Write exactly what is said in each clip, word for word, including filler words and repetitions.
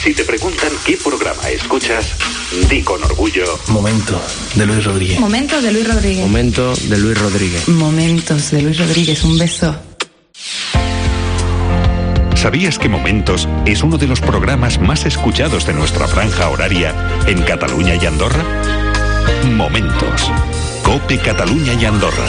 Si te preguntan qué programa escuchas, di con orgullo. Momento de Luis Rodríguez. Momentos de Luis Rodríguez. Momento de Luis Rodríguez. Momentos de Luis Rodríguez. Un beso. ¿Sabías que Momentos es uno de los programas más escuchados de nuestra franja horaria en Cataluña y Andorra? Momentos. COPE Cataluña y Andorra.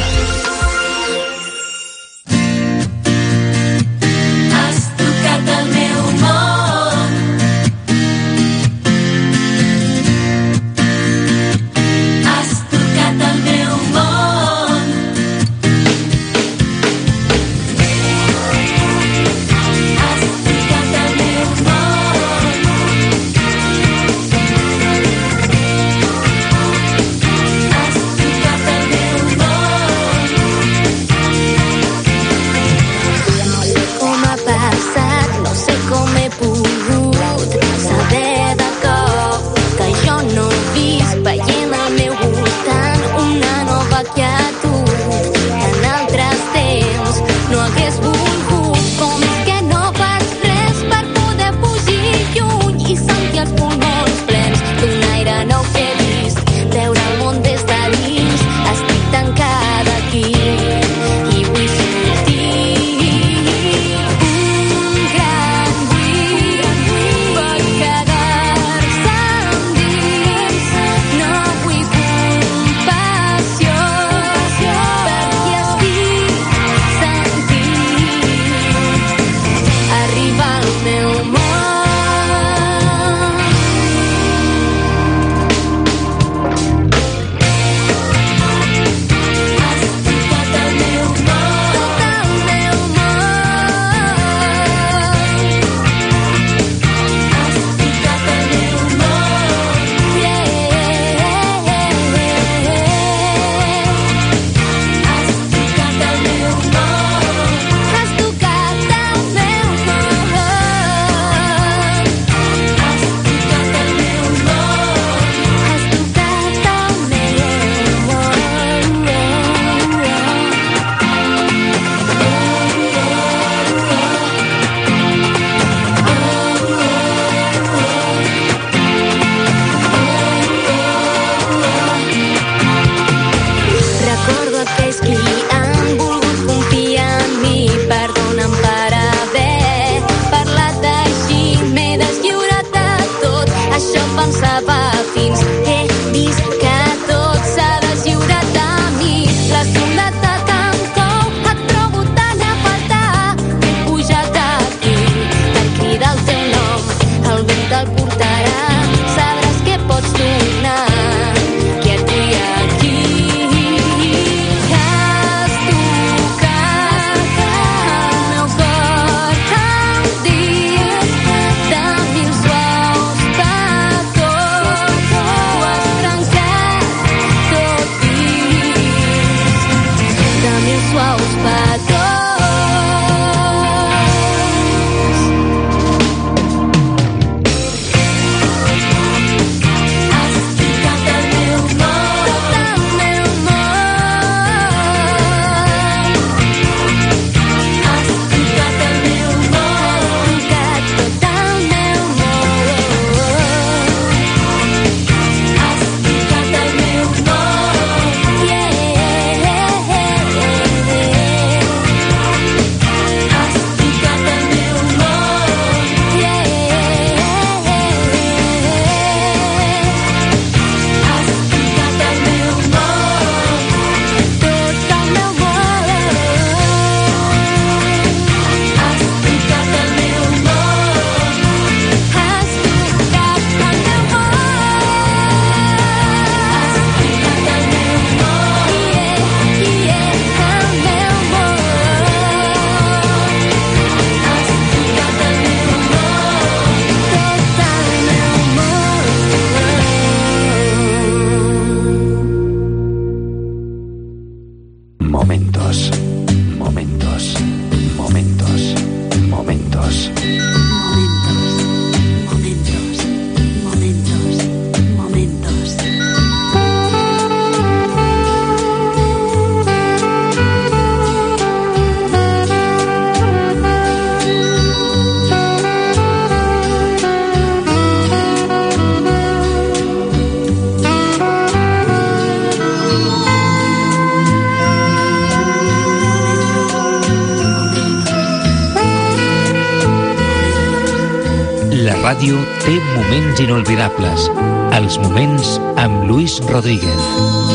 La ràdio té moments inolvidables. Els moments amb Luis Rodríguez.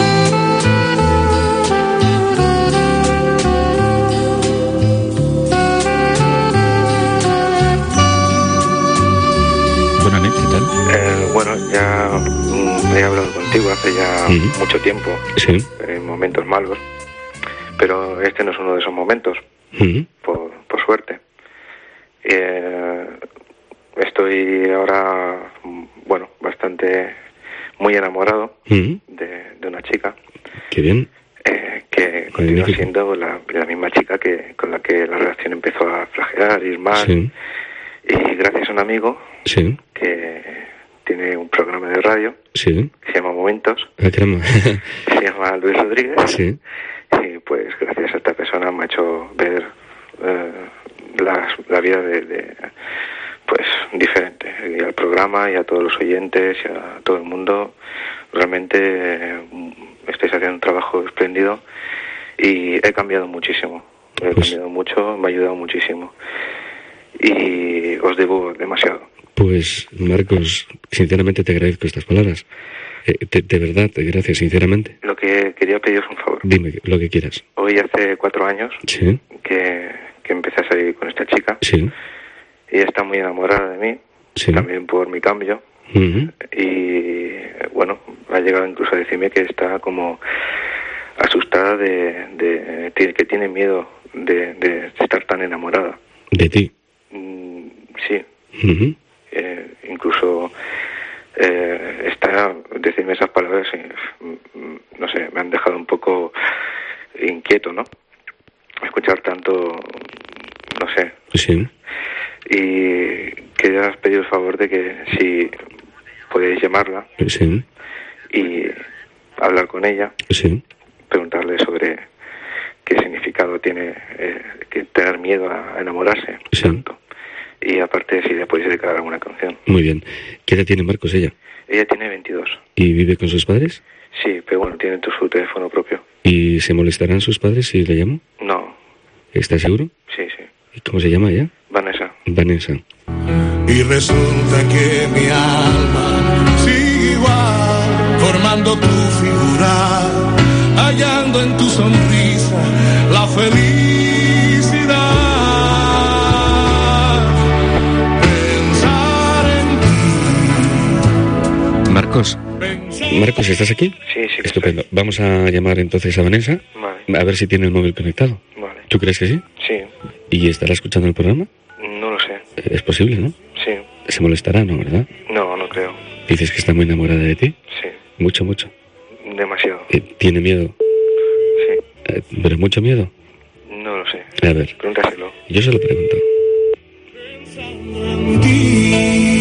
Buenas noches, ¿qué tal? Eh, bueno, ya mm, he hablado contigo hace ya Uh-huh. mucho tiempo, Sí. en momentos malos, pero este no es uno de esos momentos, Uh-huh. por, por suerte. Eh, estoy ahora, mm, bueno, bastante muy enamorado Uh-huh. de, de una chica Qué bien. eh, que continúa Magnífico. siendo la, la misma chica que con la que la relación empezó a flagelar, ir mal, Sí. y gracias a un amigo Sí. que tiene un programa de radio Sí. que se llama Momentos, Ah, caramba. se llama Luis Rodríguez, Sí. y pues gracias a esta persona me ha hecho ver eh, la, la vida de, de pues diferente, y al programa y a todos los oyentes y a todo el mundo. Realmente eh, estáis haciendo un trabajo espléndido y he cambiado muchísimo, he Pues- cambiado mucho, me ha ayudado muchísimo y os debo demasiado. Pues, Marcos, sinceramente te agradezco estas palabras. Eh, te- de verdad, gracias, sinceramente. Lo que quería pediros un favor. Dime lo que quieras. Hoy hace cuatro años Sí. que, que empecé a salir con esta chica. Sí. Ella está muy enamorada de mí, Sí. también por mi cambio. Uh-huh. Y bueno, ha llegado incluso a decirme que está como asustada de, de, de- que tiene miedo de, de estar tan enamorada. De ti. Mm, sí, Uh-huh. eh, incluso eh, está decirme esas palabras y, mm, no sé, me han dejado un poco inquieto, ¿no? Escuchar tanto, no sé. Sí. Y quería pediros el favor de que si podéis llamarla Sí. y hablar con ella, Sí. preguntarle sobre qué significado tiene eh, que tener miedo a enamorarse Sí. tanto. Y aparte, si le podéis dedicar alguna canción. Muy bien. ¿Qué edad tiene Marcos ella? Ella tiene veintidós. ¿Y vive con sus padres? Sí, pero bueno, tiene tu, su teléfono propio. ¿Y se molestarán sus padres si le llamo? No, ¿Estás seguro? sí, sí. ¿Y cómo se llama ella? Vanessa. Vanessa. Y resulta que mi alma sigue igual, formando tu figura, hallando en tu sonrisa la felicidad. Pensar en ti. Marcos. Marcos, ¿estás aquí? Sí, sí. que Estupendo. Vamos a llamar entonces a Vanessa, estoy. Vale, a ver si tiene el móvil conectado. vale. ¿Tú crees que sí? Sí, ¿Y estará escuchando el programa? no lo sé. Eh, Es posible, ¿no? Sí, Se molestará, ¿no? ¿Verdad? no, no creo. Dices que está muy enamorada de ti. Sí, Mucho, mucho. demasiado. Eh, ¿Tiene miedo? Sí, Eh, ¿Pero mucho miedo? no lo sé. A ver, Pregúntaselo. yo se lo pregunto. En ti.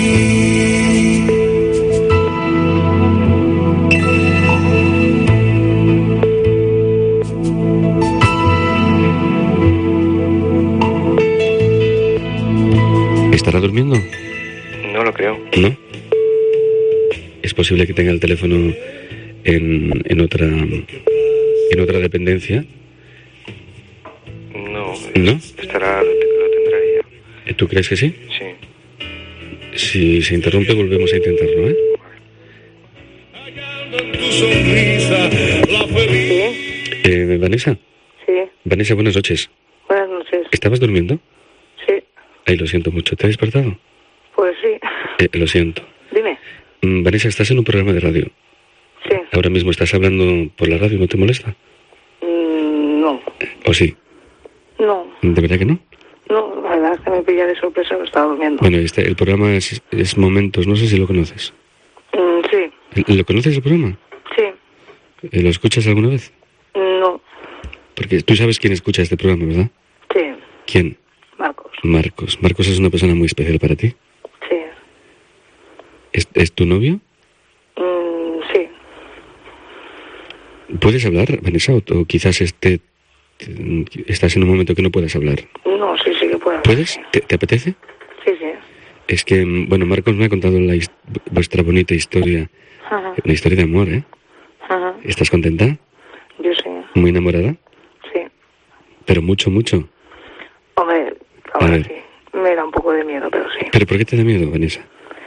¿Estará durmiendo? No lo creo. ¿No? Es posible que tenga el teléfono en, en otra en otra dependencia. No, ¿No? estará, lo, lo tendrá ella. ¿Tú crees que sí? Sí. Si se interrumpe volvemos a intentarlo, ¿eh? Tu sonrisa, la felicidad. Eh, Vanessa. Sí, Vanessa, buenas noches. buenas noches. ¿Estabas durmiendo? Sí, Ay, lo siento mucho. ¿Te has despertado? pues sí. Eh, lo siento. Dime. Mm, Vanessa, estás en un programa de radio. Sí. Ahora mismo estás hablando por la radio, ¿no te molesta? Mm, no, ¿O sí? no, ¿De verdad que no? no, la verdad es que me pilla de sorpresa que estaba durmiendo. Bueno, este, el programa es, es Momentos, no sé si lo conoces. Mm, sí, ¿Lo conoces el programa? sí, Eh, ¿Lo escuchas alguna vez? no, Porque tú sabes quién escucha este programa, ¿verdad? sí, ¿Quién? Marcos, Marcos. Marcos es una persona muy especial para ti. sí, ¿Es, es tu novio? mm, sí, ¿Puedes hablar, Vanessa? O, o quizás este, estás en un momento que no puedas hablar. no, sí, sí que puedo. ¿Puedes? Sí, ¿Te, te apetece? sí, sí. Es que, bueno, Marcos me ha contado la his- vuestra bonita historia. Ajá, Una historia de amor, ¿eh? ajá, ¿Estás contenta? yo sí, ¿Muy enamorada? sí. Pero mucho, mucho. Hombre, A ahora ver. sí, Me da un poco de miedo, pero sí. ¿Pero por qué te da miedo, Vanessa?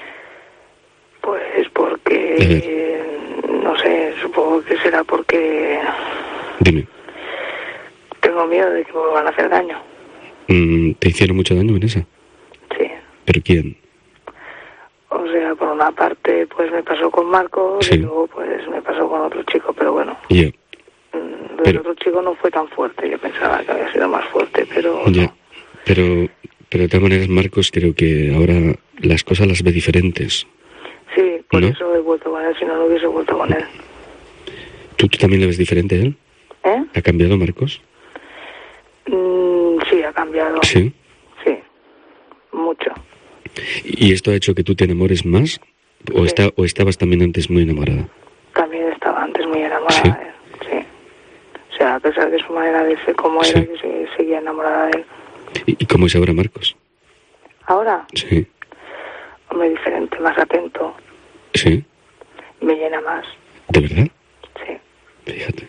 Pues porque, eh, no sé, supongo que será porque... Dime. Tengo miedo de que me van a hacer daño. Mm, ¿Te hicieron mucho daño, Vanessa? Sí. ¿Pero quién? O sea, por una parte, pues me pasó con Marcos, sí. Y luego, pues me pasó con otro chico, pero bueno. Ya. Mm, pero... El otro chico no fue tan fuerte, yo pensaba que había sido más fuerte, pero... Ya. No. Pero, pero de todas maneras, Marcos, creo que ahora las cosas las ve diferentes. Sí, por ¿no? eso he vuelto con él, si no, no hubiese vuelto con él. ¿Tú, tú también la ves diferente a él? ¿Eh? ¿Ha cambiado, Marcos? Mm, sí, ha cambiado. ¿Sí? Sí, mucho. ¿Y esto ha hecho que tú te enamores más? ¿O, sí. está, o estabas también antes muy enamorada? También estaba antes muy enamorada ¿Sí? de él, sí. O sea, a pesar de su manera de ser como sí. era, yo se- seguía enamorada de él. ¿Y, ¿Y cómo es ahora, Marcos? Ahora, Sí. hombre, diferente, más atento, ¿Sí? me llena más, ¿De verdad? sí. Fíjate.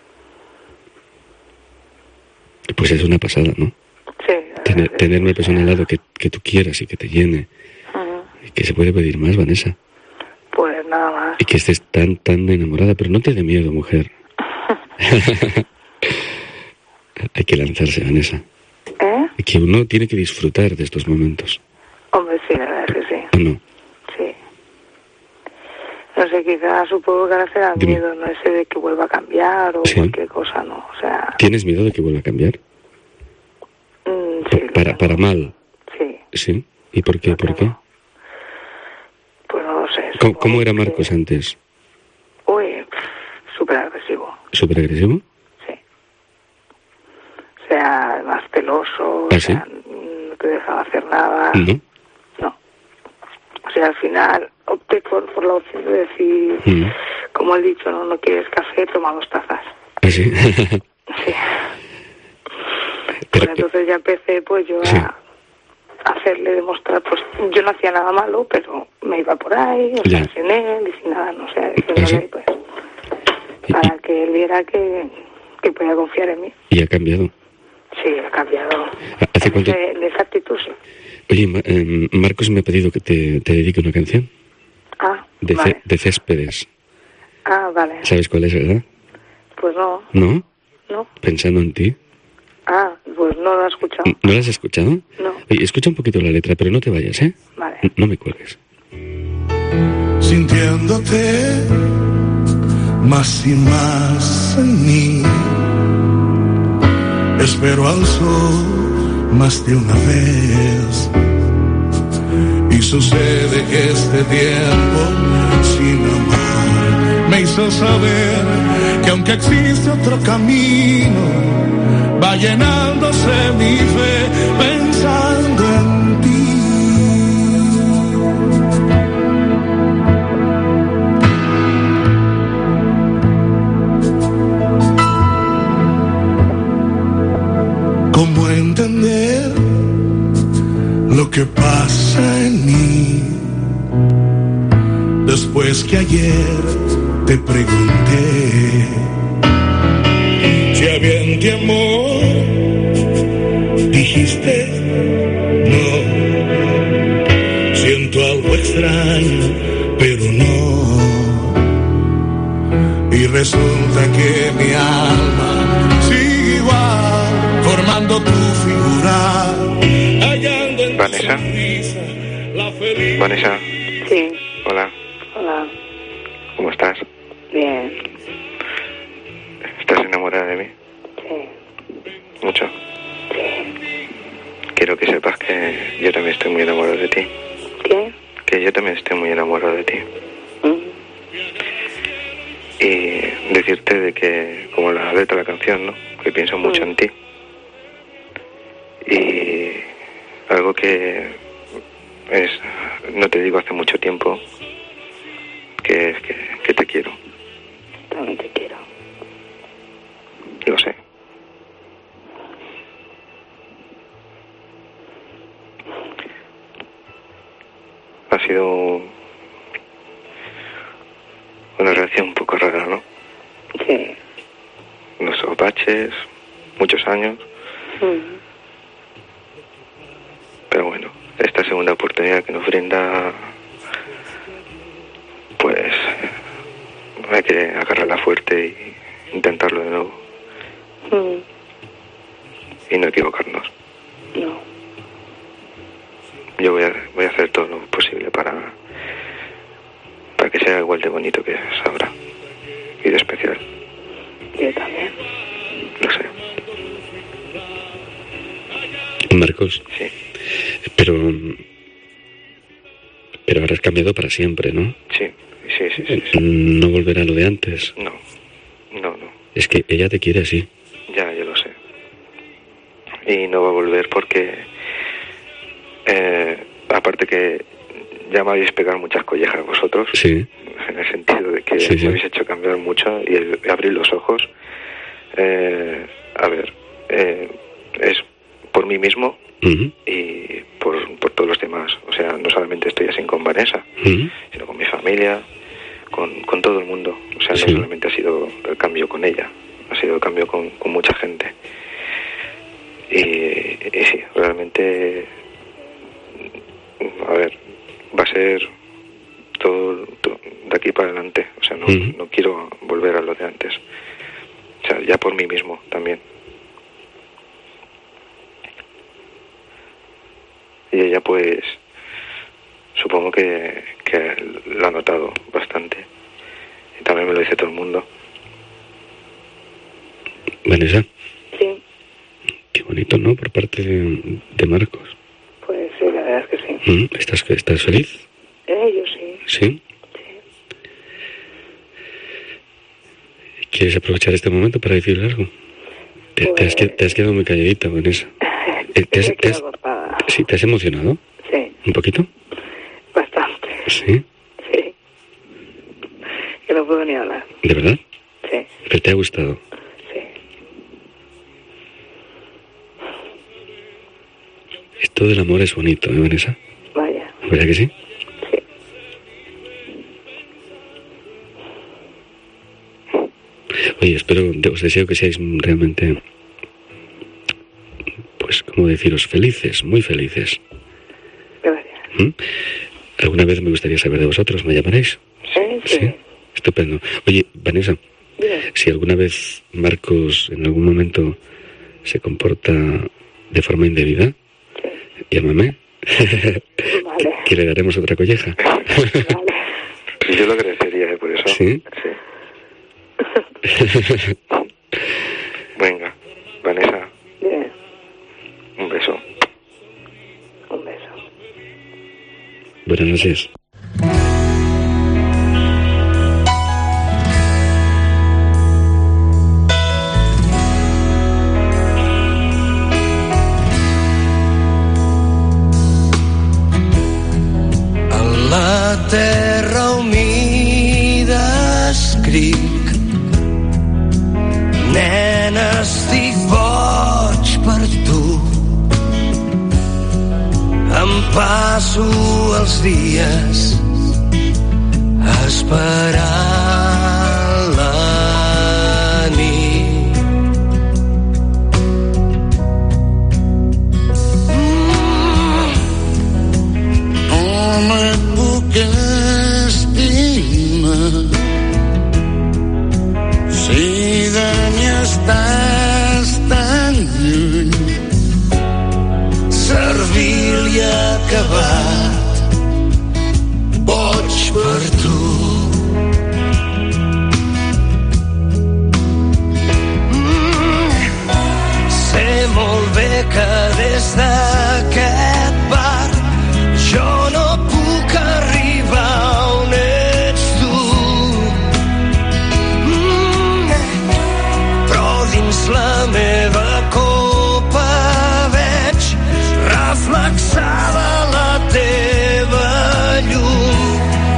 Pues es una pasada, ¿no? Sí. Tener, eh, tener una persona al lado que, que tú quieras y que te llene. Ujú. Y que se puede pedir más, Vanessa. Pues nada más. Y que estés tan, tan enamorada, pero no te dé miedo, mujer. Hay que lanzarse, Vanessa. ¿Eh? Y que uno tiene que disfrutar de estos momentos. Hombre, sí, la verdad es que sí. ¿O no? Sí. No sé, quizás supongo que ahora será Dime. miedo, no sé, de que vuelva a cambiar o Sí. cualquier cosa, ¿no? O sea, ¿Tienes miedo de que vuelva a cambiar? mm, sí. lo Para, tengo. para mal. Sí, ¿Sí? ¿Y por qué? Lo ¿Por qué? tengo. Pues no lo sé. ¿Cómo, supongo cómo era que- Marcos antes? Uy, súper agresivo, ¿Súper agresivo? sí. O sea, más celoso, ¿Ah, o sí? sea, no te dejaba hacer nada. ¿No? No. O sea, al final opté por, por la opción de decir, Mm. como he dicho, no, no quieres café, toma dos tazas. ¿Ah, sí? Sí. Pero- Pues entonces ya empecé pues yo Sí. a hacerle demostrar, pues yo no hacía nada malo, pero me iba por ahí, o Ya. sea, sin él y sin nada, no sé, ¿Ah, sí? diciéndole pues, ¿Y- para que él viera que, que podía confiar en mí. ¿Y ha cambiado? Sí, ha cambiado. ¿Hace En cuánto? ese- en esa actitud, sí. Oye, Ma- eh, Marcos me ha pedido que te, te dedique una canción Ah, de, vale. Ce- de Céspedes. Ah, vale. ¿Sabes cuál es, verdad? Pues no, ¿No? no. Pensando en ti. Ah, pues no lo he escuchado. ¿No la has escuchado? No. Oye, escucha un poquito la letra, pero no te vayas, ¿eh? Vale. N- No me cuelgues. Sintiéndote más y más en mí. Espero al sol más de una vez. Y sucede que este tiempo sin amor me hizo saber que aunque existe otro camino, va llenándose mi fe pensando en ti. ¿Cómo entender lo que pasa en mí? Después que ayer te pregunté si había en ti amor, dijiste no. Siento algo extraño, pero no. Y resulta que mi alma sigue igual, formando tu figura, hallando en Vanessa. tu sonrisa la feliz. Vanessa, Sí, hola, hola, ¿cómo estás? bien, ¿Estás enamorada de mí? sí, Mucho. sí. Quiero que sepas que yo también estoy muy enamorado de ti. ¿Qué? Que yo también estoy muy enamorado de ti. Mm, Y decirte de que, como la letra de la canción, ¿no? Que pienso mucho Mm. en ti. Y algo que es, no te digo hace mucho tiempo, que es que, que te quiero. también te quiero. Lo sé. Ha sido una relación un poco rara, ¿no? Sí. Unos baches, muchos años, Mm, pero esta segunda oportunidad que nos brinda, pues hay que agarrarla fuerte y intentarlo de nuevo. Mm. Y no equivocarnos. No. Yo voy a, voy a hacer todo lo posible para, para que sea igual de bonito que es ahora. Y de especial. Yo también. Lo sé. Marcos. Sí. Pero... Pero habrás cambiado para siempre, ¿no? Sí, sí, sí, sí, sí. No volverá a lo de antes. No, no, no. Es que ella te quiere así. Ya, yo lo sé. Y no va a volver porque... Eh, aparte que ya me habéis pegado muchas collejas vosotros. Sí. En el sentido de que sí, me sí. habéis hecho cambiar mucho y el, abrir los ojos. Eh, a ver, eh, es por mí mismo uh-huh. y por, por todos los demás. O sea, no solamente estoy así con Vanessa, uh-huh. sino con mi familia, con, con todo el mundo. O sea, sí. no solamente ha sido el cambio con ella, ha sido el cambio con, con mucha gente. Y, y sí, realmente, a ver, va a ser todo, todo de aquí para adelante. O sea, no, uh-huh. no quiero volver a lo de antes. O sea, ya por mí mismo también. Y ella, pues, supongo que, que lo ha notado bastante. Y también me lo dice todo el mundo. Vanessa. Sí. Qué bonito, ¿no? Por parte de, de Marcos. Pues sí, la verdad es que sí. ¿Estás, estás feliz? Eh, yo sí. ¿Sí? ¿Quieres aprovechar este momento para decirle algo? Te, pues... te, has, te has quedado muy calladita, Vanessa. ¿Te, te, has, te has, sí, ¿te has emocionado? Sí. ¿Un poquito? Bastante. ¿Sí? Sí. Que no puedo ni hablar. ¿De verdad? Sí. ¿Pero te ha gustado? Sí. Esto del amor es bonito, ¿eh, Vanessa? Vaya. ¿Verdad que sí? Oye, espero, os deseo que seáis realmente, pues, ¿cómo deciros? Felices, muy felices. Gracias. ¿Mm? ¿Alguna vez me gustaría saber de vosotros? ¿Me llamaréis? Sí, sí. ¿Sí? Estupendo. Oye, Vanessa, Bien. Si alguna vez Marcos en algún momento se comporta de forma indebida, sí. llámame. Vale. Que le daremos otra colleja. Vale. Yo lo agradecería, ¿eh? Por eso. ¿Sí? Sí. Venga, Vanessa. Bien. Un beso. Un beso. Buenas noches. A la terra humida escric: nena, estic boig per tu. Em passo els dies esperant la nit. Mm. Com et puc estimar si de mi estàs tan lluny? Servil i acabat, boig per tu. Mm. Sé molt bé que des d'aquest bar jo no puc arribar on ets tu. Mm. Però dins la meva copa veig reflexada la teva llum.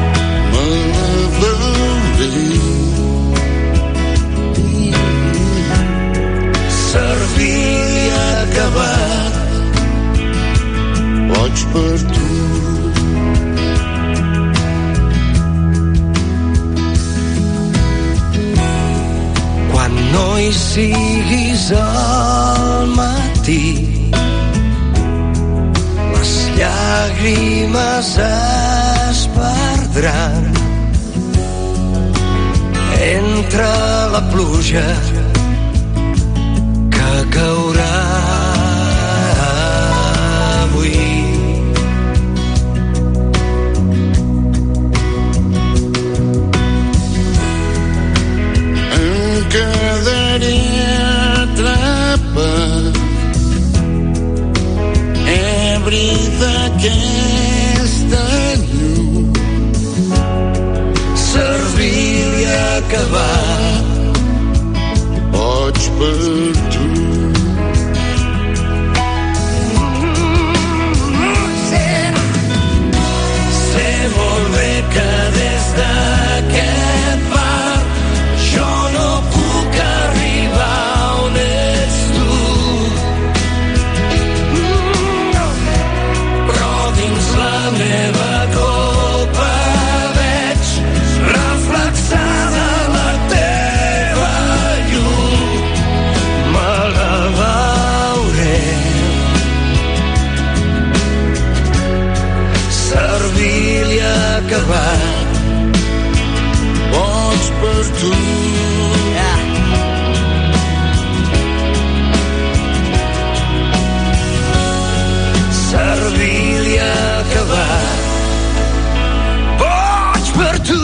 Servir i acabat, boig per tu. Quan no hi siguis al matí, les llàgrimes es perdran entre la pluja que caurà avui. Em quedaré atrapat ebri d'aquesta llum, servir i acabar boig per tu. Sé molt bé que des d'aquest bar jo no puc arribar on ets tu, però dins la meva copa veig reflexada la teva llum. Me la veuré servir-li acabar boig per tu. servir-li acabar boig per tu.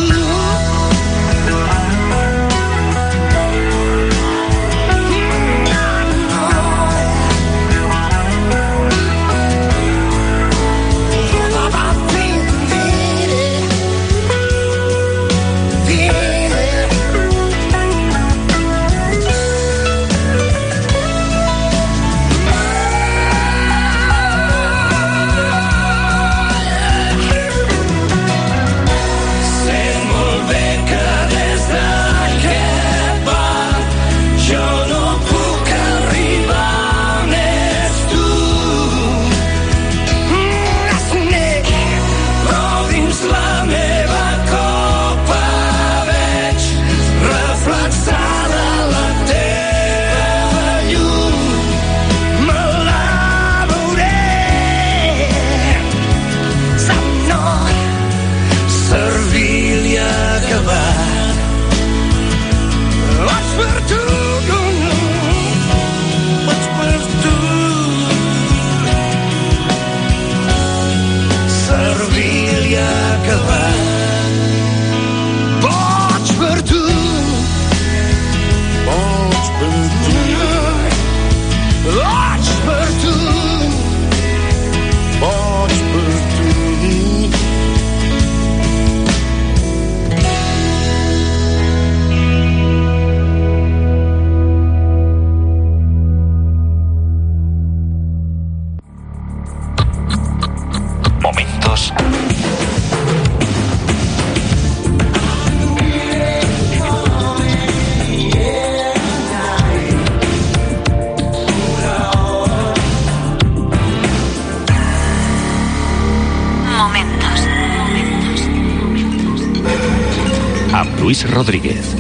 Luis Rodríguez.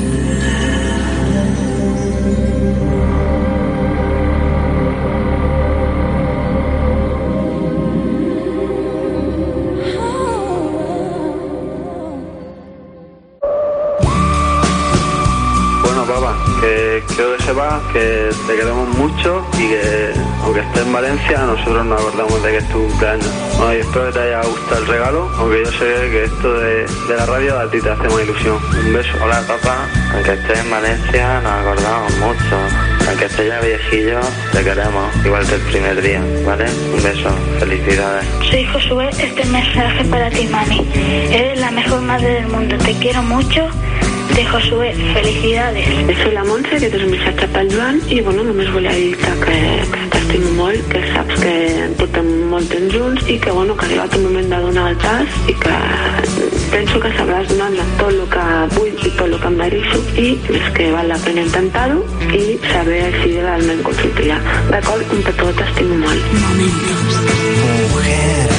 Bueno, papá, que quiero que sepas que te queremos mucho y que aunque estés en Valencia, nosotros nos acordamos de que es tu cumpleaños. Bueno, y espero que te haya gustado el regalo, aunque yo sé que esto de, de la radio a ti te hace más ilusión. Un beso. Hola, papá, aunque estés en Valencia, nos acordamos mucho. Aunque estés ya viejillo, te queremos, igual que el primer día, ¿vale? Un beso, felicidades. Soy Josué, este mensaje para ti, mami. Eres la mejor madre del mundo, te quiero mucho. De Josué, felicidades. Soy la Montse, que és un missatge pel Joan, i bueno, només volia dir-te que, que t'estimo molt, que saps que portem molt temps junts i que bueno, que ha arribat un moment de donar el pas i que penso que sabràs donar tot el que vull i tot el que em mereixo i és que val la pena intentar-ho i saber si realment com sortirà. D'acord? Un petó, t'estimo molt. Momentos. Mujer,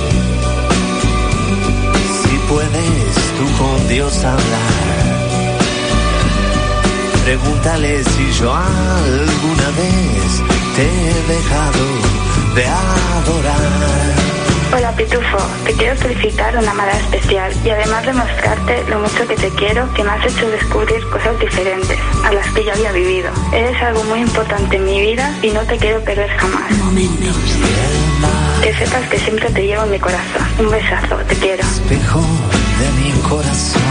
si puedes tú con Dios hablar, pregúntale si yo alguna vez te he dejado de adorar. Hola Pitufo, te quiero felicitar de una manera especial y además demostrarte lo mucho que te quiero, que me has hecho descubrir cosas diferentes a las que ya había vivido. Eres algo muy importante en mi vida y no te quiero perder jamás. Momentos. Que sepas que siempre te llevo en mi corazón. Un besazo, te quiero. Espejo de mi corazón,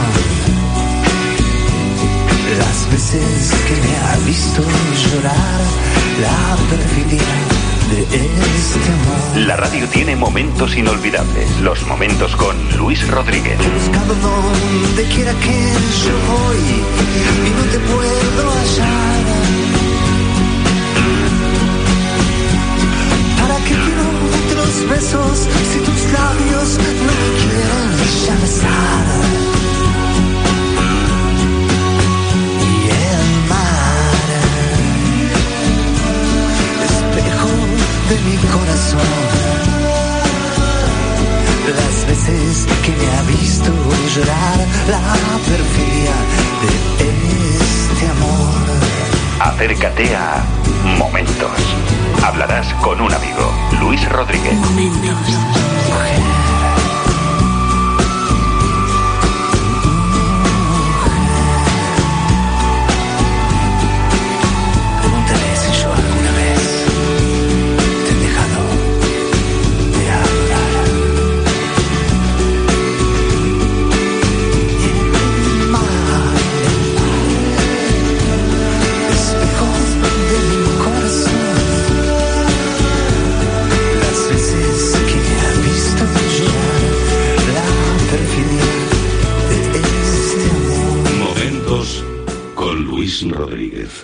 las veces que me ha visto llorar, la perfidia de este amor. La radio tiene momentos inolvidables. Los momentos con Luis Rodríguez. Buscando donde quiera que yo voy y no te puedo hallar. ¿Para qué quiero otros besos si tus labios no me quieren ya besar? Y el mar, espejo de mi corazón, las veces que me ha visto llorar, la perfidia de este amor. Acércate a Momentos. Hablarás con un amigo, Luis Rodríguez. Momentos. Pregúntale si yo alguna vez te he dejado de adorar. El mar, espejo de mi corazón, las veces que me ha visto llorar, la perfidia de este amor. Momentos con Luis Rodríguez.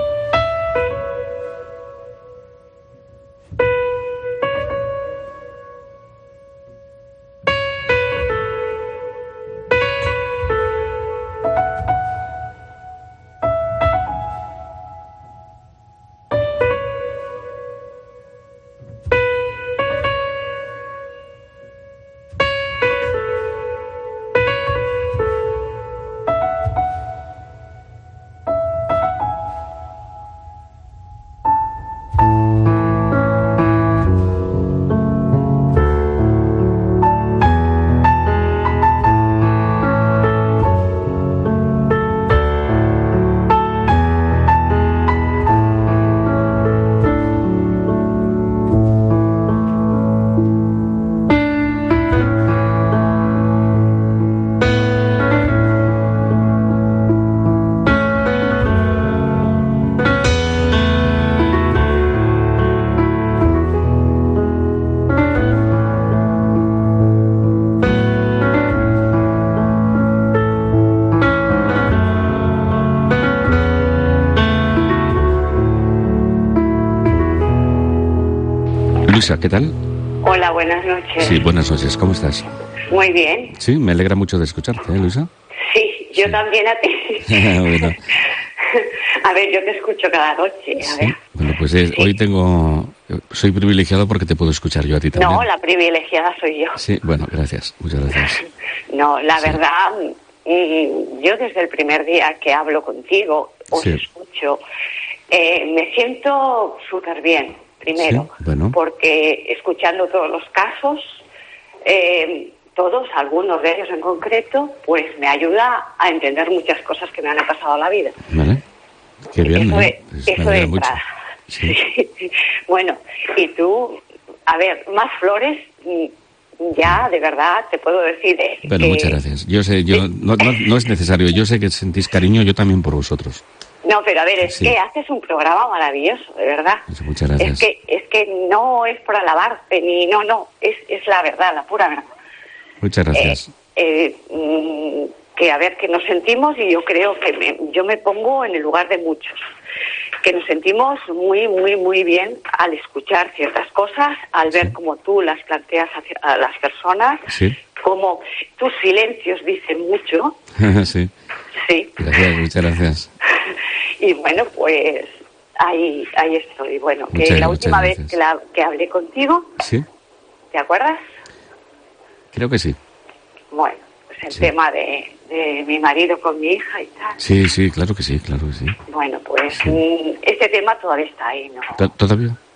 Luisa, ¿qué tal? Hola, buenas noches. Sí, buenas noches, ¿cómo estás? Muy bien. Sí, me alegra mucho de escucharte, ¿eh, Luisa? Sí, yo sí. También a ti. Bueno. A ver, yo te escucho cada noche, a Sí. ver. Bueno, pues eh, sí. Hoy tengo... Soy privilegiado porque te puedo escuchar yo a ti también. No, la privilegiada soy yo. Sí, bueno, gracias, muchas gracias. No, la Sí. verdad, mm, yo desde el primer día que hablo contigo, os Sí. escucho, eh, me siento súper bien, primero, Sí, bueno. porque escuchando todos los casos, eh, todos, algunos de ellos en concreto, pues me ayuda a entender muchas cosas que me han pasado en la vida. Vale, qué bien, Eso, ¿eh? es, Pues me eso alegra es mucho. para- Sí. Sí. Bueno, y tú, a ver, más flores, mm, ya de verdad te puedo decir eh, Bueno, que- muchas gracias. Yo sé, yo no, no, no es necesario. Yo sé que sentís cariño, yo también por vosotros. No, pero a ver, es Sí. que haces un programa maravilloso, de verdad. Muchas gracias. Es que es que no es por alabarte, ni no, no, es, es la verdad, la pura verdad. Muchas gracias. Eh, mm, que a ver, que nos sentimos, y yo creo que me- yo me pongo en el lugar de muchos, que nos sentimos muy, muy, muy bien al escuchar ciertas cosas, al ver cómo tú las planteas hacia- a las personas, Sí. como tus silencios dicen mucho, Sí. sí, Gracias, muchas gracias. y bueno, pues ahí, ahí estoy. Bueno, que Muchas- la muchas última vez gracias. que, la, que hablé contigo, Sí, ¿te acuerdas? creo que sí. Bueno, pues el Sí. tema de, de mi marido con mi hija y tal. Sí, sí, claro que sí, claro que sí. Bueno, pues mm, este tema todavía está ahí, ¿no? ¿To- ¿Todavía? Sí,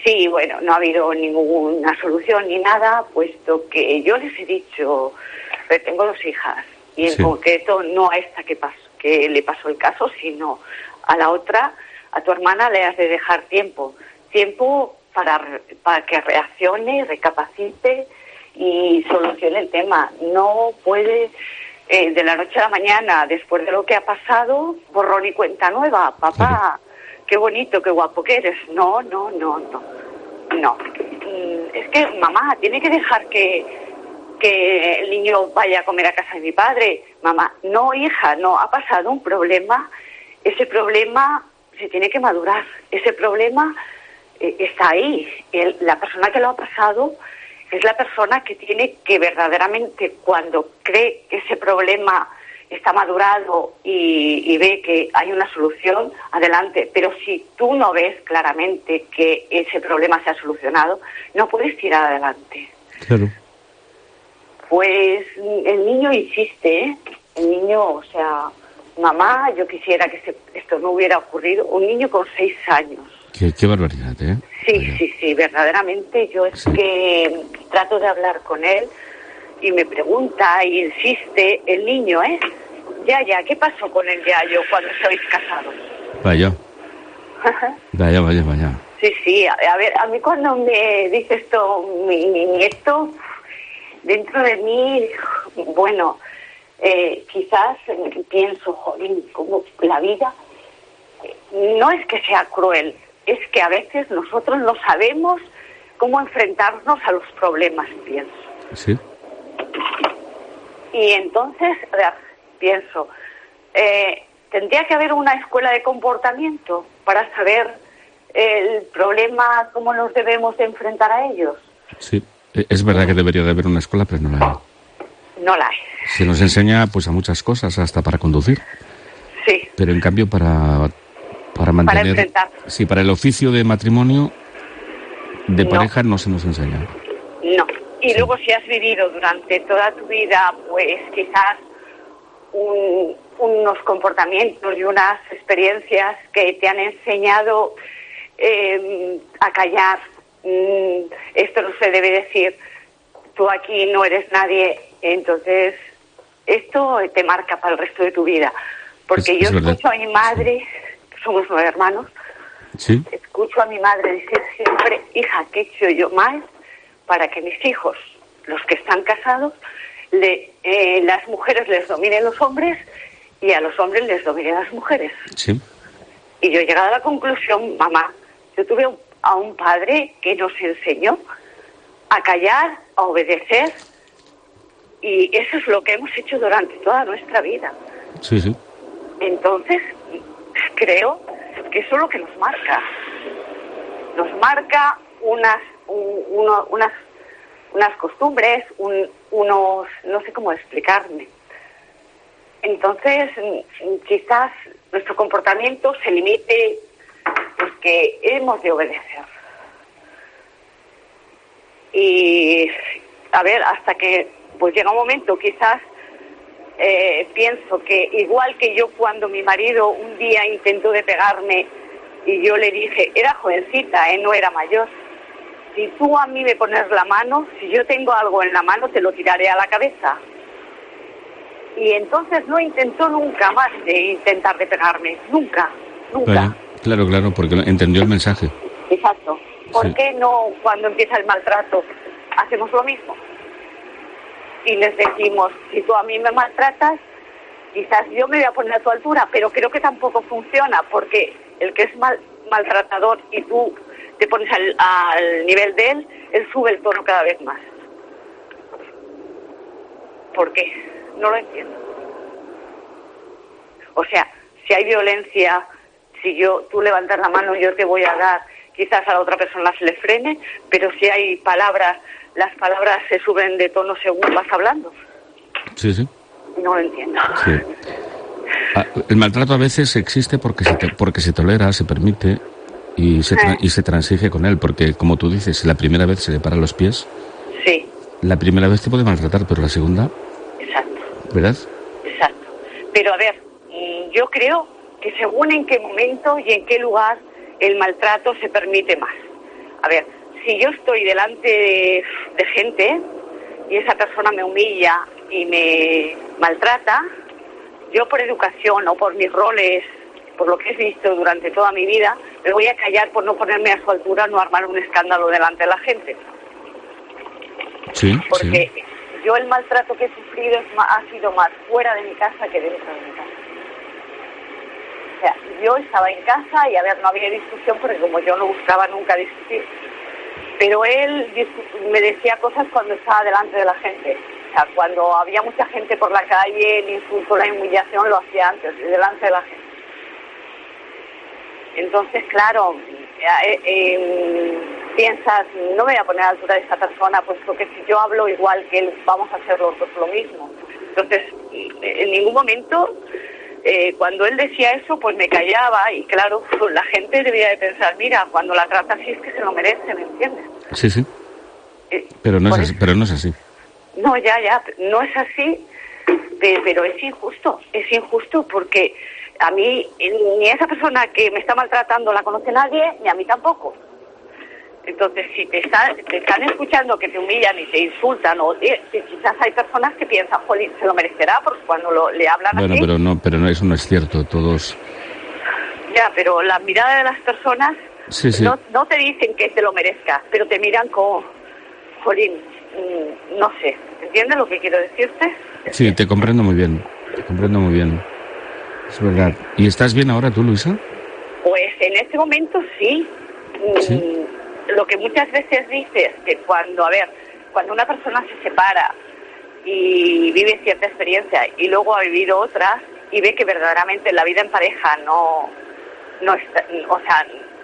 Sí, bueno, no ha habido ninguna solución ni nada, puesto que yo les he dicho, que tengo dos hijas, y en sí. concreto no a esta que pasó, que le pasó el caso, sino a la otra, a tu hermana le has de dejar tiempo, tiempo para, para que reaccione, recapacite y solucione el tema. No puede eh, de la noche a la mañana, después de lo que ha pasado, borrón y cuenta nueva, papá, sí. qué bonito, qué guapo que eres. No, no, no, no, no. Es que mamá tiene que dejar que, que el niño vaya a comer a casa de mi padre. Mamá, no, hija, no, ha pasado un problema, ese problema se tiene que madurar, ese problema eh, está ahí. El, la persona que lo ha pasado es la persona que tiene que verdaderamente, cuando cree que ese problema está madurado y, y ve que hay una solución, adelante. Pero si tú no ves claramente que ese problema se ha solucionado, no puedes tirar adelante. Claro. Pues el niño insiste, ¿eh? El niño, o sea, mamá, yo quisiera que se, esto no hubiera ocurrido. Un niño con seis años. Qué, qué barbaridad, ¿eh? Sí, Vaya. sí, sí, verdaderamente. Yo es sí. que trato de hablar con él y me pregunta y insiste, el niño, ¿eh? Ya, ya, ¿qué pasó con el yayo cuando estabais casados? Vaya. Vaya, vaya, vaya. Sí, sí, a, a ver, a mí cuando me dice esto mi, mi nieto, dentro de mí, bueno, eh, quizás pienso, jolín, como la vida, no es que sea cruel, es que a veces nosotros no sabemos cómo enfrentarnos a los problemas, pienso. Sí. Y entonces, a ver, pienso, eh, tendría que haber una escuela de comportamiento para saber el problema, cómo nos debemos de enfrentar a ellos. Sí, es verdad que debería de haber una escuela, pero no la hay. No la hay. Se nos enseña pues a muchas cosas, hasta para conducir. Sí. Pero en cambio para para mantener... Para enfrentar. Sí, para el oficio de matrimonio, de no. pareja, no se nos enseña. No. Y sí. luego si has vivido durante toda tu vida, pues quizás un, unos comportamientos y unas experiencias que te han enseñado eh, a callar. Mm, esto no se debe decir, tú aquí no eres nadie, entonces esto te marca para el resto de tu vida. Porque es, yo es escucho verdad. a mi madre, sí. somos nueve hermanos, ¿sí? escucho a mi madre decir siempre, hija, ¿qué he hecho yo mal para que mis hijos, los que están casados, le, eh, las mujeres les dominen los hombres y a los hombres les dominen las mujeres? Sí. Y yo he llegado a la conclusión, mamá, yo tuve un, a un padre que nos enseñó a callar, a obedecer, y eso es lo que hemos hecho durante toda nuestra vida. Sí, sí. Entonces, creo que eso es lo que nos marca. Nos marca unas un, uno, unas unas costumbres, un, unos, no sé cómo explicarme. Entonces, quizás nuestro comportamiento se limite porque hemos de obedecer. Y, a ver, hasta que pues llega un momento, quizás eh, pienso que igual que yo cuando mi marido un día intentó de pegarme y yo le dije, era jovencita, ¿eh? no era mayor. Si tú a mí me pones la mano, si yo tengo algo en la mano, te lo tiraré a la cabeza. Y entonces no intentó nunca más de intentar de pegarme, nunca, nunca. Vale. Claro, claro, porque entendió el mensaje. Exacto. ¿Por sí. qué no cuando empieza el maltrato hacemos lo mismo? Y les decimos, si tú a mí me maltratas, quizás yo me voy a poner a tu altura, pero creo que tampoco funciona, porque el que es mal, maltratador y tú te pones al, al nivel de él, él sube el tono cada vez más. ¿Por qué? No lo entiendo. O sea, si hay violencia, si yo tú levantas la mano, yo te voy a dar, quizás a la otra persona se le frene, pero si hay palabras, las palabras se suben de tono según vas hablando. Sí, sí. No lo entiendo. Sí. El maltrato a veces existe porque se, te, porque se tolera, se permite y se, tra- y se transige con él, porque como tú dices, si la primera vez se le paran los pies, sí. la primera vez te puede maltratar, pero la segunda... Exacto. ¿Verdad? Exacto. Pero a ver, yo creo que según en qué momento y en qué lugar el maltrato se permite más. a ver, si yo estoy delante de, de gente y esa persona me humilla y me maltrata, yo por educación o por mis roles, por lo que he visto durante toda mi vida, me voy a callar por no ponerme a su altura, no armar un escándalo delante de la gente. Sí, Porque sí. yo el maltrato que he sufrido es más, ha sido más fuera de mi casa que dentro de mi casa. O sea, yo estaba en casa y a ver, no había discusión porque como yo no buscaba nunca discutir. Pero él me decía cosas cuando estaba delante de la gente. O sea, cuando había mucha gente por la calle, el insulto, la humillación lo hacía antes, delante de la gente. Entonces, claro, eh, eh, piensas, no me voy a poner a la altura de esta persona, puesto que si yo hablo igual que él, vamos a hacer los dos lo mismo. Entonces, en ningún momento, eh, cuando él decía eso, pues me callaba y claro, pues la gente debía de pensar, mira, cuando la trata así es que se lo merece, ¿me entiendes? Sí, sí. Eh, Pero no es por así, eso- pero no es así. No, ya, ya, no es así, pe- pero es injusto, es injusto porque a mí, eh, ni esa persona que me está maltratando la conoce nadie, ni a mí tampoco. Entonces, si te, está, te están escuchando que te humillan y te insultan, o te- que quizás hay personas que piensan, jolín, se lo merecerá, porque cuando lo, le hablan Bueno, así, pero no, pero no, eso no es cierto. Todos. ya, pero la mirada de las personas Sí, sí. no, no te dicen que te lo merezcas, pero te miran como, jolín, mm, no sé, ¿entiendes lo que quiero decirte? Sí, te comprendo muy bien. Te comprendo muy bien. Es verdad. ¿Y estás bien ahora tú, Luisa? Pues en este momento sí. Mm, Sí. Lo que muchas veces dices, que cuando, a ver, cuando una persona se separa y vive cierta experiencia y luego ha vivido otras y ve que verdaderamente la vida en pareja no, no está, o sea,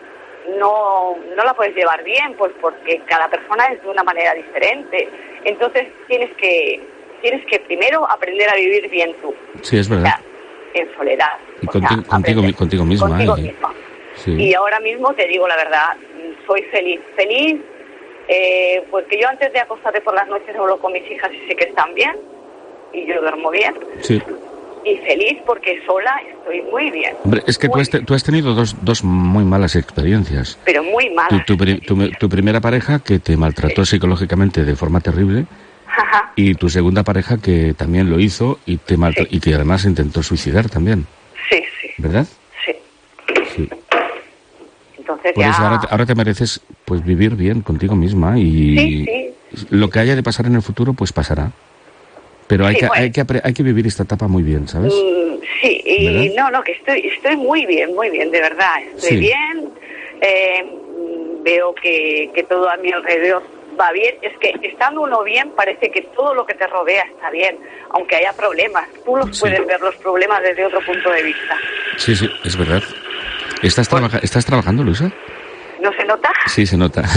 no, no la puedes llevar bien, pues porque cada persona es de una manera diferente. Entonces tienes que, tienes que primero aprender a vivir bien tú, Sí, es verdad. en soledad. Y o sea, contigo, contigo, mi- contigo misma. contigo ¿eh? misma. Sí. Y ahora mismo te digo la verdad, soy feliz, feliz, eh, pues que yo antes de acostarme por las noches hablo con mis hijas y sé que están bien, y yo duermo bien, Sí. y feliz porque sola estoy muy bien, Hombre, es que tú has, te- tú has tenido dos, dos muy malas experiencias. pero muy Tu, mala. tu, pri- tu- tu primera pareja que te maltrató psicológicamente de forma terrible Ajá. y tu segunda pareja que también lo hizo y te maltra- y que además intentó suicidar también, Sí, sí, ¿verdad? sí. Sí. Entonces Por ya... eso ahora te, ahora te mereces pues vivir bien contigo misma y Sí, sí. lo que haya de pasar en el futuro pues pasará. Pero hay Sí, que bueno. hay que apre- hay que vivir esta etapa muy bien, ¿sabes? Mm, sí, y ¿Verdad? no, no, que estoy estoy muy bien, muy bien, de verdad. Estoy Sí. bien, eh, mm, veo que, que todo a mi alrededor va bien. Es que estando uno bien, parece que todo lo que te rodea está bien, aunque haya problemas. Tú los Sí. puedes ver los problemas desde otro punto de vista. Sí, sí, es verdad. ¿Estás, trabaja- ¿Estás trabajando, Luisa? ¿No se nota? Sí, se nota.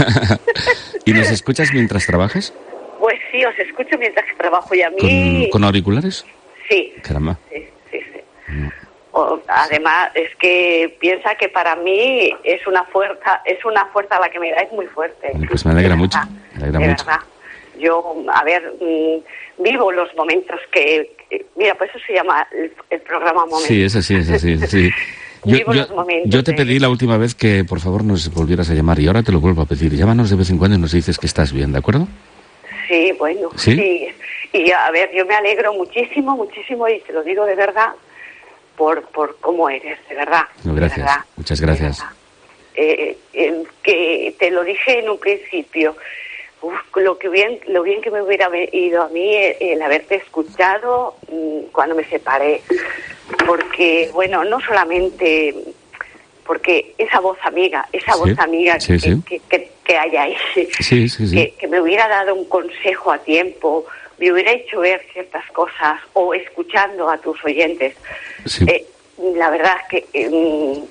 ¿Y nos escuchas mientras trabajas? Pues sí, os escucho mientras que trabajo y a ¿Con, mí... con auriculares? Sí, Caramba. sí, sí, sí. O- además, es que piensa que para mí es una fuerza, es una fuerza la que me da, es muy fuerte. Bueno, pues me alegra De mucho. verdad, Me alegra de mucho. verdad. Yo, a ver, mm, vivo los momentos que, que- mira, pues eso se llama el, el programa Momentos. Sí, es así, es así, sí. Yo, Vivo yo- los momentos yo te de- pedí la última vez que por favor nos volvieras a llamar y ahora te lo vuelvo a pedir. Llámanos de vez en cuando y nos dices que estás bien, ¿de acuerdo? Sí, bueno, ¿Sí? sí. Y a ver, yo me alegro muchísimo, muchísimo, y te lo digo de verdad, por, por cómo eres, de verdad. No, de gracias. verdad. Muchas gracias. Eh, eh, que te lo dije en un principio, uf, lo que bien, lo bien que me hubiera ido a mí el, el haberte escuchado mm, cuando me separé, porque bueno, no solamente porque esa voz amiga, esa Sí, voz amiga sí, que, sí. Que, que, que hay ahí, Sí, sí, sí. Que, que me hubiera dado un consejo a tiempo, me hubiera hecho ver ciertas cosas o escuchando a tus oyentes. Sí. Eh, la verdad es que eh,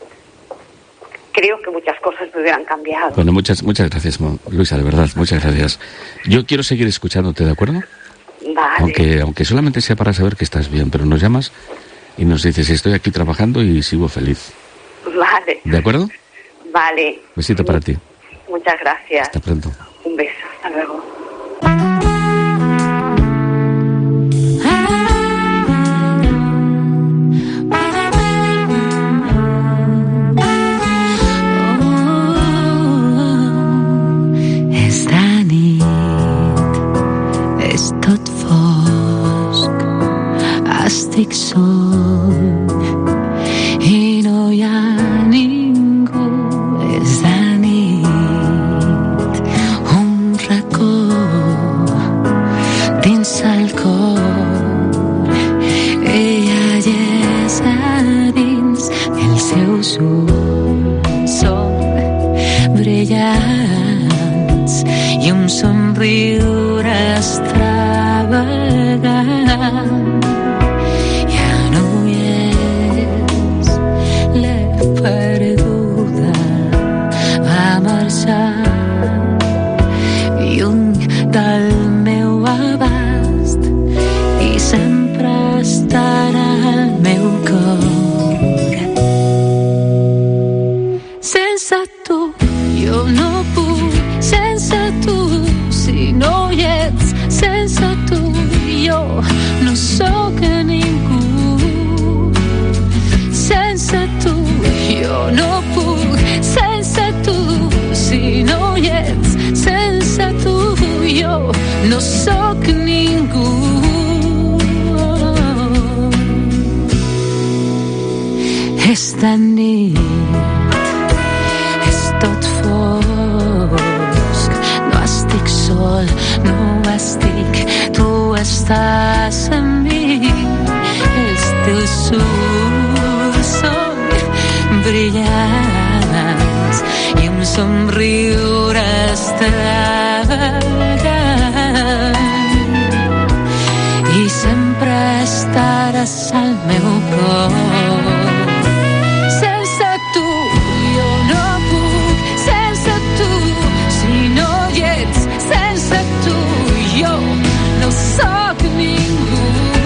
creo que muchas cosas me hubieran cambiado. Bueno, muchas, muchas gracias, Mo- Luisa, de verdad, muchas gracias. Yo quiero seguir escuchándote, ¿de acuerdo? Vale, Aunque, aunque solamente sea para saber que estás bien, pero nos llamas y nos dices, estoy aquí trabajando y sigo feliz. vale, ¿De acuerdo? vale. Besito para ti. Muchas gracias. Hasta pronto. Un beso. Hasta luego. estic sol i no hi ha ningú. És de nit, un racó dins el cor. Ella hi és a dins, els seus ulls són brillants i un somriure extravagant. Ja no hi és, l'he perduda, va marxar lluny del meu abast i sempre estarà al meu cor. Sense tu jo no puc, sense tu si no hi ets, sense tu jo no sóc ningú. Sense tu jo no puc, sense tu si no hi ets, sense tu jo no sóc ningú. És de nit, és tot fosc, no estic sol, no estic, tu estàs amb mi. Els teus ulls són brillants i un somriure extravagant i sempre estaràs al meu cor. Sense tu jo no puc, sense tu si no hi ets, sense tu jo no sóc ningú.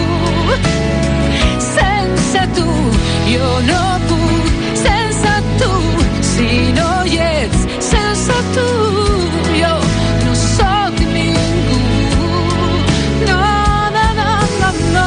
Sense tu jo no puc, sense tu si no hi ets, sense tu jo no sóc ningú. No, no, no, no, no.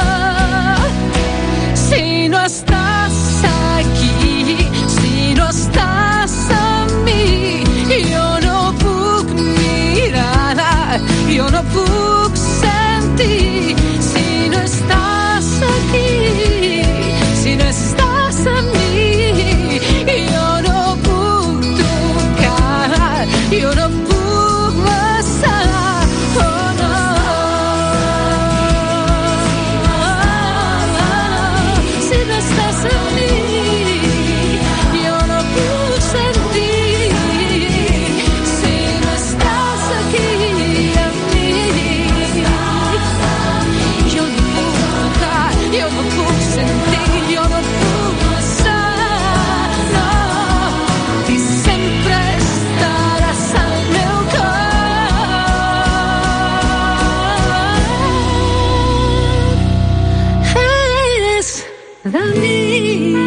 Si no estàs aquí, si no estàs amb mi, jo no puc mirar, jo no puc sentir. Si no estàs aquí, si no estàs amb mi, jo no puc tocar, jo no puc besar. Oh no, si no estàs amb mi, jo no puc sentir. Si no estàs aquí amb mi, jo no puc tocar, jo no puc sentir, jo no puc besar. No, i sempre estaràs al meu cor. És de mi.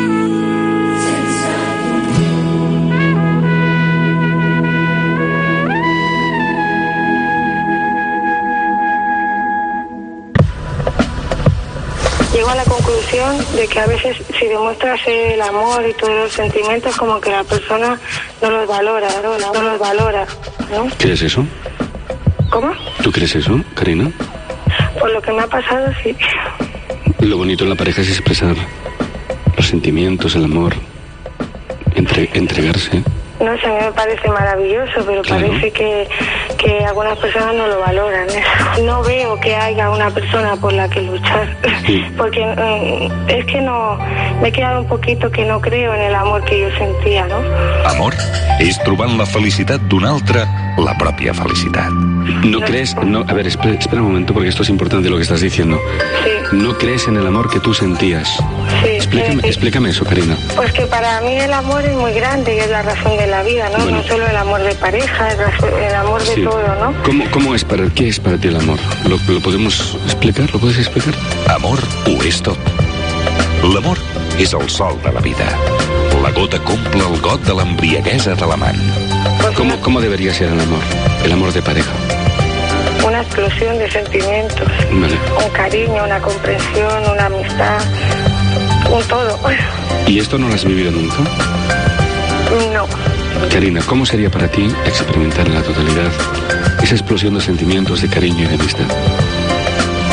Llego a la conclusión de que a veces si demuestras el amor y todos los sentimientos, como que la persona no los valora, no, no los valora, ¿no? ¿Crees eso? ¿Cómo? ¿Tú crees eso, Karina? Por lo que me ha pasado, sí. Lo bonito en la pareja es expresar los sentimientos, el amor, entre, entregarse. No sé, a mí me parece maravilloso, pero Claro. parece que, que algunas personas no lo valoran. ¿eh? No veo que haya una persona por la que luchar, Sí. porque eh, es que no, me he quedado un poquito que no creo en el amor que yo sentía, ¿no? Amor és trobant la felicitat d'un altre, la pròpia felicitat. ¿No crees? No, a ver, espera, espera un momento porque esto es importante lo que estás diciendo. Sí. ¿No crees en el amor que tú sentías? Sí, Explícame, sí. explícame eso, Karina. Pues que para mí el amor es muy grande y es la razón de la vida, ¿no? Bueno. No solo el amor de pareja, el, razo- el amor de Sí. todo, ¿no? ¿Cómo, cómo es para, qué es para ti el amor? ¿Lo, lo podemos explicar? ¿Lo puedes explicar? Amor ho és tot. L'amor és el sol de la vida. La gota comple el got de l'embriaguesa de l'amant. ¿Cómo, ¿Cómo debería ser el amor? El amor de pareja. Una explosión de sentimientos, Vale. un cariño, una comprensión, una amistad, un todo. ¿Y esto no lo has vivido nunca? No. Karina, ¿cómo sería para ti experimentar en la totalidad esa explosión de sentimientos, de cariño y de amistad?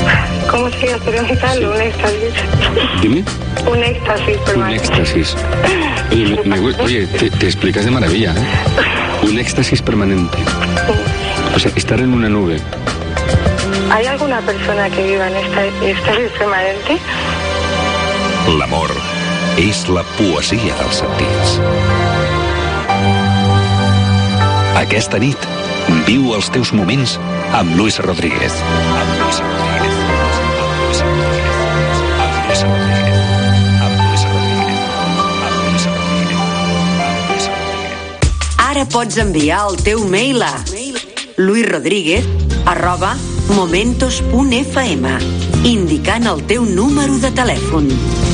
¿Cómo sería experimentarlo? Un éxtasis. Dime. Un éxtasis Un permanente. éxtasis. Oye, me- me gu- oye, te, te explicas de maravilla, ¿eh? Un éxtasis permanente. O sea, estar en una nube. ¿Hay alguna persona que viva en esta éxtasis permanente? L'amor és la poesia dels sentits. Aquesta nit, viu els teus moments amb Luis Rodríguez. Amb Luis Rodríguez. Amb Luis Rodríguez. Amb Luis Rodríguez. Amb Luis Rodríguez. Amb Luis Rodríguez. Amb Luis Rodríguez. Ara pots enviar el teu mail a luisrodríguez arroba momentos punt f m indicant el teu número de telèfon.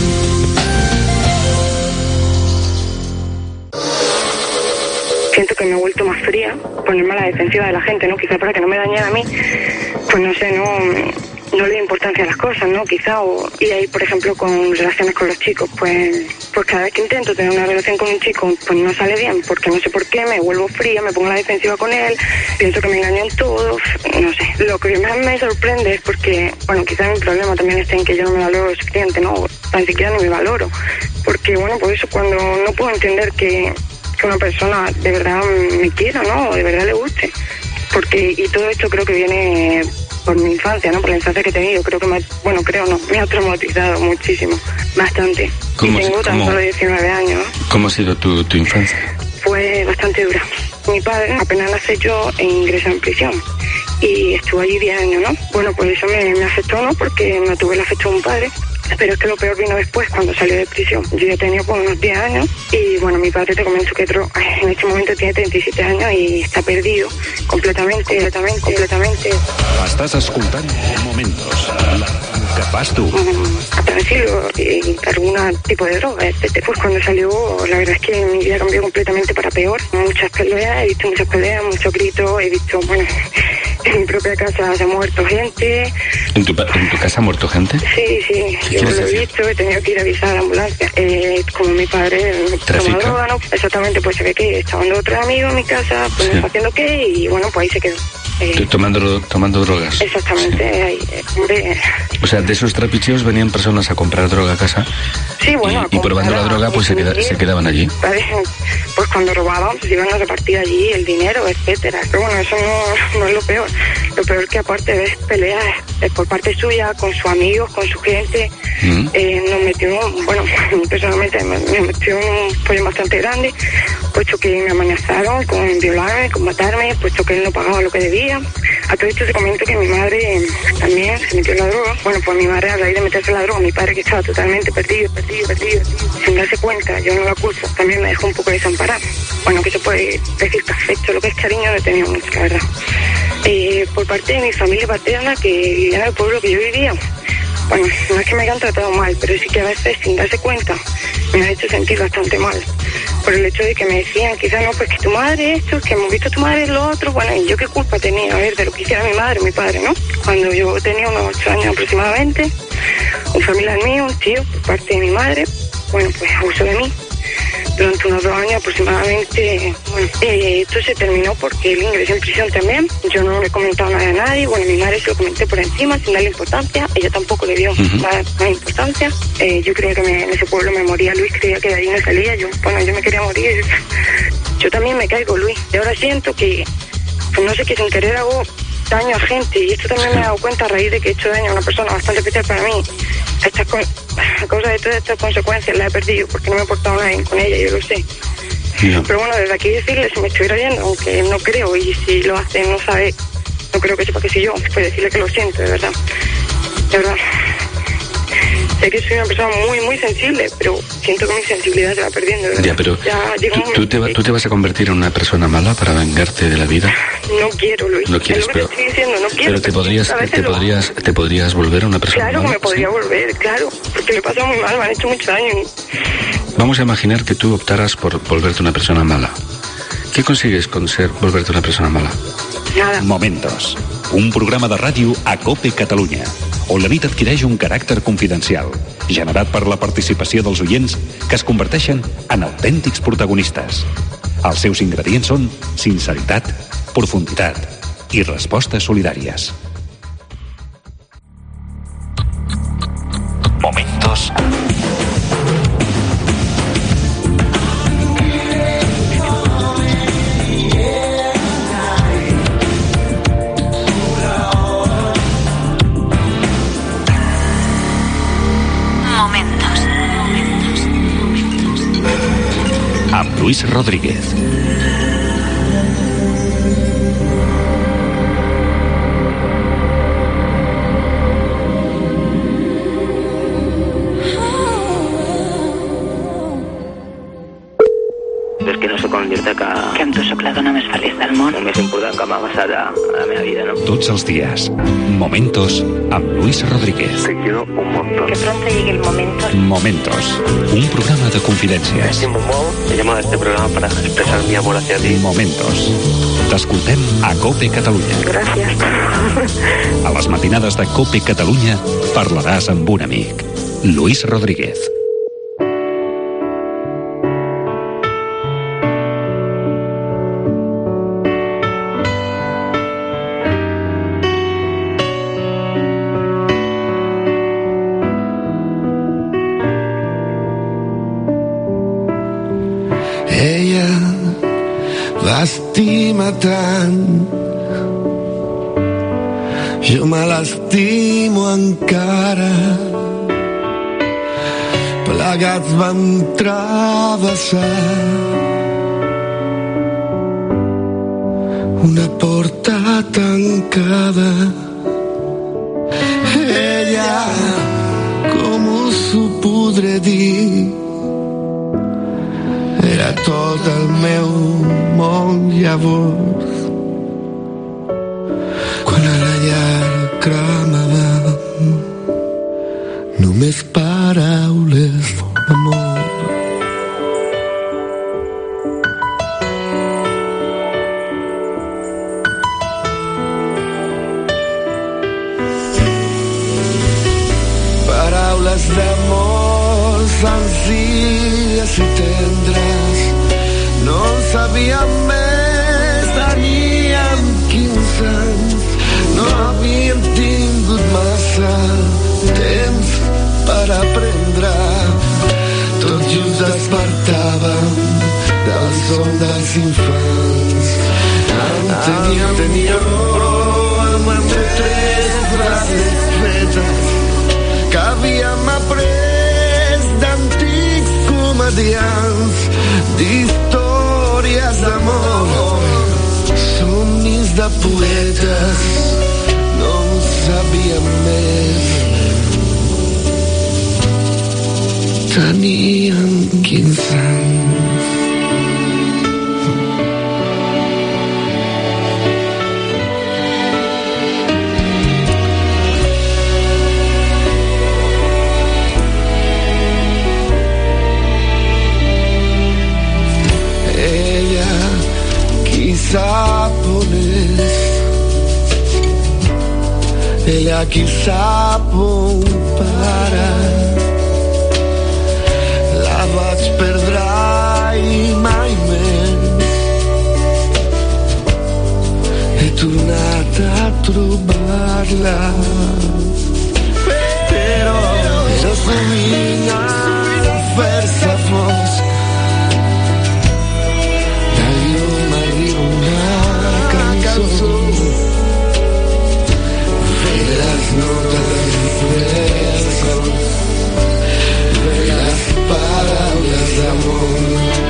Siento que me he vuelto más fría, ponerme a la defensiva de la gente, ¿no? Quizá para que no me dañara a mí, pues no sé, no, no le doy importancia a las cosas, ¿no? Quizá, o, y ahí, por ejemplo, con relaciones con los chicos, pues, pues cada vez que intento tener una relación con un chico, pues no sale bien, porque no sé por qué, me vuelvo fría, me pongo a la defensiva con él, pienso que me engañó en todo, no sé. Lo que más me sorprende es porque, bueno, quizá mi problema también está en que yo no me valoro lo suficiente, ¿no? Tan siquiera ni me valoro, porque, bueno, por eso cuando no puedo entender que que una persona de verdad me quiera, ¿no? O de verdad le guste. Porque, y todo esto creo que viene por mi infancia, ¿no? Por la infancia que he tenido. Creo que me, bueno, creo no, me ha traumatizado muchísimo, bastante. Y ¿Cómo tengo se- tan cómo? solo diecinueve años, ¿no? ¿Cómo ha sido tu, tu infancia? Fue bastante dura. Mi padre, apenas nací yo, ingresó en prisión. Y estuvo allí diez años, ¿no? Bueno, pues eso me, me afectó, ¿no? Porque no tuve el afecto de un padre. Pero es que lo peor vino después, cuando salió de prisión. Yo ya tenía pues unos diez años y, bueno, mi padre, te comento que tro- en este momento tiene treinta y siete años y está perdido completamente, completamente, completamente. Estàs escoltant Momentos, la que fas tu. A tranquilo y algún tipo de droga, etcétera. Pues cuando salió, la verdad es que mi vida cambió completamente para peor. Muchas peleas, he visto muchas peleas, muchos gritos, he visto, bueno, en mi propia casa se ha muerto gente. ¿En tu, pa- en tu casa ha muerto gente? Sí, sí, ¿Qué yo quieres lo he decir? visto, he tenido que ir a avisar a la ambulancia. Eh, como mi padre ¿Trafica? toma droga, ¿no? Exactamente, pues se ve que estaban dos otros amigos en mi casa, pues no Sí. está haciendo qué, y bueno, pues ahí se quedó. Eh, T- Tomando, tomando drogas. exactamente, ahí, eh, hombre, O sea, de esos trapicheos venían personas a comprar droga a casa sí, bueno, a y, y probando la comprar, droga pues se, queda- se quedaban allí. ¿sabes? Pues cuando robaban, pues iban a repartir allí el dinero, etcétera. Pero bueno, eso no, no es lo peor. Lo peor es que aparte ves peleas eh, por parte suya, con sus amigos, con su gente, Mm. eh, nos metió, bueno, personalmente me, me metió en un pollo bastante grande, puesto que me amenazaron con violarme, con matarme, puesto que él no pagaba lo que debía. A todo esto se comenta que mi madre eh, también se metió en la droga. Bueno, pues mi madre, a raíz de meterse en la droga, mi padre que estaba totalmente perdido, perdido, perdido, perdido, sin darse cuenta, yo no la culpo, también me dejó un poco desamparada. Bueno, que se puede decir que afecto, lo que es cariño no he tenido mucho, la verdad. Eh, por parte de mi familia paterna, que vivía en el pueblo que yo vivía, bueno, no es que me hayan tratado mal, pero sí que a veces, sin darse cuenta, me han hecho sentir bastante mal. Por el hecho de que me decían, quizás no, pues que tu madre esto, que hemos visto a tu madre lo otro, bueno, y yo qué culpa tenía, a ver, de lo que hiciera mi madre, mi padre, ¿no? Cuando yo tenía unos ocho años aproximadamente, un familiar mío, un tío, por parte de mi madre, bueno, pues abusó de mí. Durante unos dos años aproximadamente, bueno, eh, esto se terminó porque él ingresó en prisión también. Yo no le he comentado nada a nadie, bueno, mi madre se lo comenté por encima, sin darle importancia, ella tampoco le dio Ujú. nada, nada de importancia. Eh, yo creía que me- en ese pueblo me moría Luis, creía que de ahí no salía, yo, bueno, yo me quería morir. Yo también me caigo, Luis, y ahora siento que, pues no sé, que sin querer hago daño a gente, y esto también me he dado cuenta a raíz de que he hecho daño a una persona bastante especial para mí. Estas co- a causa de todas estas consecuencias la he perdido porque no me he portado nada bien con ella, yo lo sé. Ya. Pero bueno, desde aquí decirle, si me estuviera oyendo, aunque no creo, y si lo hace, no sabe, no creo que sepa que soy yo, pues decirle que lo siento, de verdad. De verdad. Sé que soy una persona muy, muy sensible, pero siento que mi sensibilidad se va perdiendo, de verdad. Ya, pero Ya llega ¿tú, un tú te, va- momento ¿tú te vas a convertir en una persona mala para vengarte de la vida? que no quiero, Luis. No quieres, es lo que pero, te estoy diciendo, no quiero. pero te podrías, a veces te lo hago. podrías, te podrías volver a una persona Claro que mala. me podría volver, claro, porque me pasa muy mal, me han hecho mucho daño. Vamos a imaginar que tú optaras por volverte una persona mala. ¿Qué consigues con ser volverte una persona mala? Nada. Momentos, un programa de ràdio a COPE Catalunya, on la nit adquireix un caràcter confidencial, generat per la participació dels oients que es converteixen en autèntics protagonistes. Els seus ingredients són sinceritat, profunditat i respostes solidàries. Momentos. Amb Luis Rodríguez. És que no sé com dir-te que... Que amb tu sóc la dona més feliç del món. El més important que m'ha passat a, a la meva vida, ¿no? Tots els días. Momentos amb Luis Rodríguez. Te quiero un montón. Que pronto llegue el momento. Momentos. Un programa de confidències. Estimo molt. He llamado a este programa para expresar mi amor hacia ti. Momentos. T'escoltem a COPE Catalunya. Gràcies. A les matinades de COPE Catalunya parlaràs amb un amic. Luis Rodríguez. Ella l'estima tant, jo me l'estimo encara. Plegats vam travessar una porta tancada. Ella, com us ho podré dir, era tot el meu món llavors. Quan a la llar cremava només paraules d'amor. Paraules d'amor senzilles i tendres, no en sabíem més, teníem quinze anys, no havíem tingut massa temps per aprendre. Tot just despertàvem del son dels infants. En teníem, teníem prou amb tres frases fetes que havíem après d'antics comediants, d'històries d'amor, somnis de poetes, no en sabíem més. Teníem quinze anys. Ella, qui sap on és, ella qui sap on para. La vaig perdre i mai més he tornat a trobar-la, però era sovint al fer-se fosc de llum arriba una cançó, fer les notes versos, les paraules d'amor.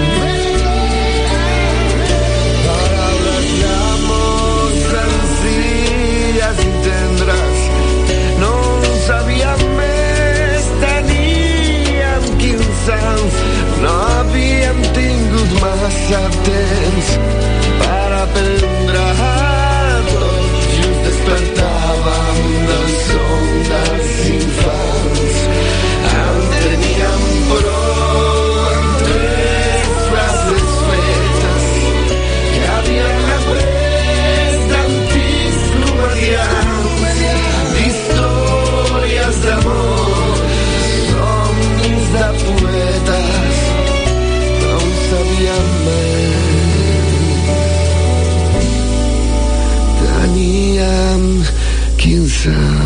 Paraules d'amor senzilles i tendres, no en sabíem més, teníem quinze anys, no havíem tingut massa temps per aprendre. Tot just despertàvem del son dels infants. En teníem prou amb tres frases fetes que havíem après d'antics comediants, d'històries d'amor, somnis de poetes, no en sabíem més. Teníem quinze anys.